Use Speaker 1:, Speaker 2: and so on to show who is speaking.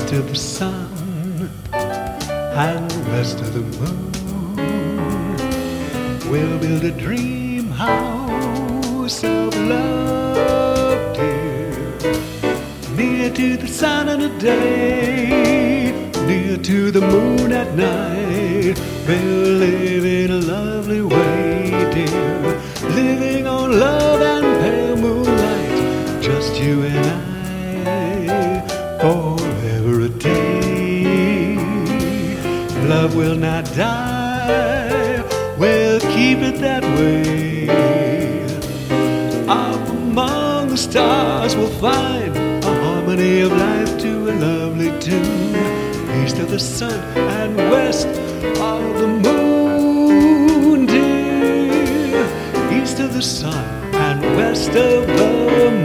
Speaker 1: east of the sun and west of the moon. We'll build a dream house of love, dear, near to the sun in the day, near to the moon at night. We'll live in a lovely way, dear, living on love and pale moonlight, just you and I, forever a day. Love will not die, we'll keep it that way. Up among the stars we'll find a harmony of life to a lovely tune, east of the sun and west of the moon, dear, east of the sun and west of the moon.